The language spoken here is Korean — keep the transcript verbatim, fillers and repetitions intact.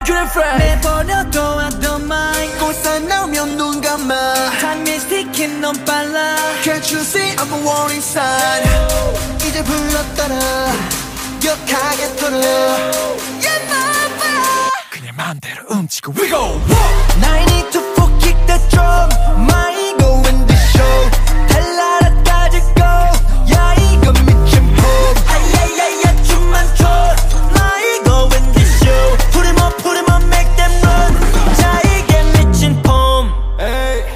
내버려둬 I don't mind 꽃살 나오면 눈 감아 타임이 스틱해 넌 빨라 Can't you see I'm a warning sign 이제 불렀더라 격하게 털어 그냥 맘대로 움직여 We go! 나